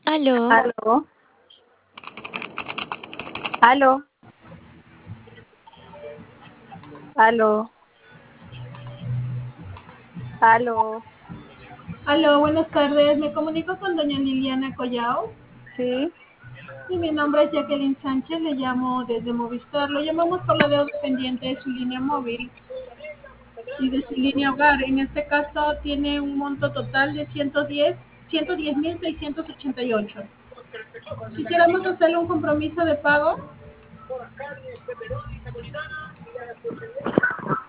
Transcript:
Aló, Aló, aló, aló, aló, Aló, buenas tardes. Me comunico con doña Liliana Collao. sí, Sí, mi nombre es Jacqueline Sánchez, le llamo desde Movistar. Lo llamamos por la deuda pendiente de su línea móvil y de su línea hogar. En este caso tiene un monto total de 110.688. Quisiéramos hacerle un compromiso de pago.